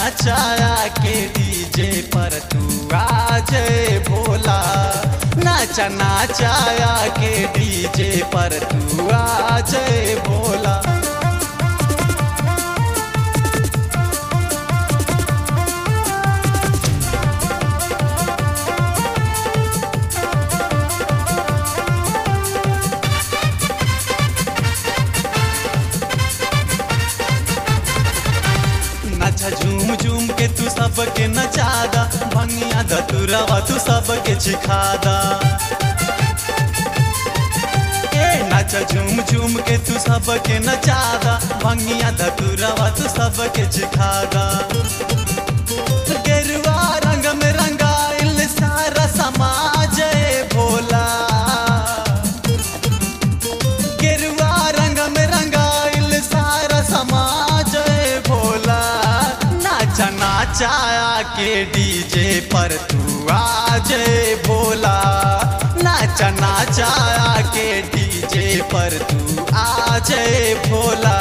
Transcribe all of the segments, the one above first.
नाचाया के डीजे पर तू आ जय भोला। नाचा नाचाया के डीजे पर तू आ जय भोला। नाचा झूम झूम के तू सबके नचादा, भंगिया धतुरवा तू सबके चिखादा। नाचा झूम झूम के तू सबके नचादा, भंगिया धतुरवा तू सबके चिखादा। गेरुआ रंग में रंगाइल सारा समाज भोला। गेरुआ रंग में रंगाइल सारा समाज भोला। नाचा नाचाया के डीजे पर तू आ जय भोला। नाचा नाचाया के डीजे पर तू आ जय भोला।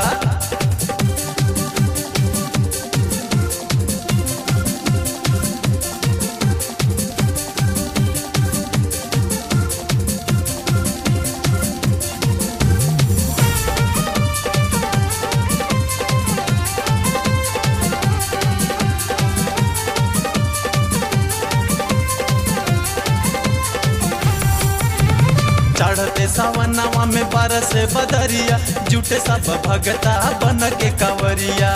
चढ़ते सवनवा में बरस बदरिया, जुटे सब भगता बन के कंवरिया।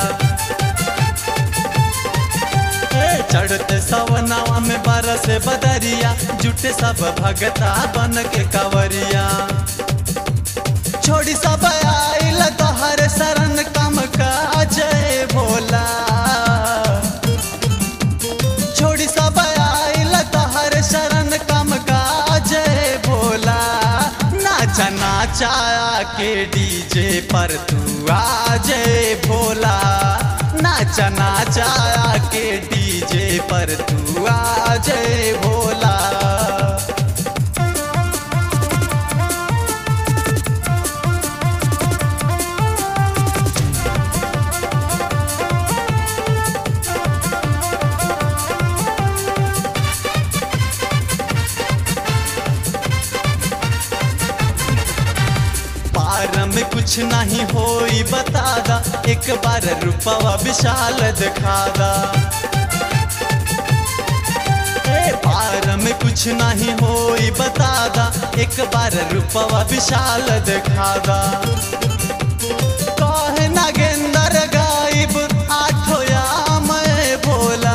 चढ़ते सवनवा में बरस बदरिया, जुटे सब भगता बन के कंवरिया। छोड़ी सब आइल तोहर शरण कम का जय भोला। छोड़ी सब आइल तोहर शरण कम का जय भोला। नाचा नाचाया के डीजे पर तू आ जय भोला। नाचा नाचाया के डीजे पर तू आ जय भोला। में कुछ नहीं होई बतादा, एक बार रूपवा विशाल दिखादा। पार में कुछ नहीं होई बतादा, एक बार रूपवा विशाल दिखादा। कहे नागेंद्र गायब आठो याम भोला।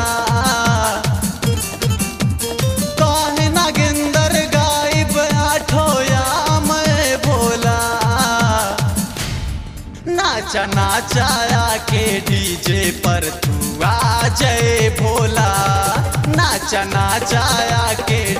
कहे नागेंद्र गायब आठो याम भोला। नाचा नाचाया के डीजे पर तू आ जय भोला। नाचा नाचाया के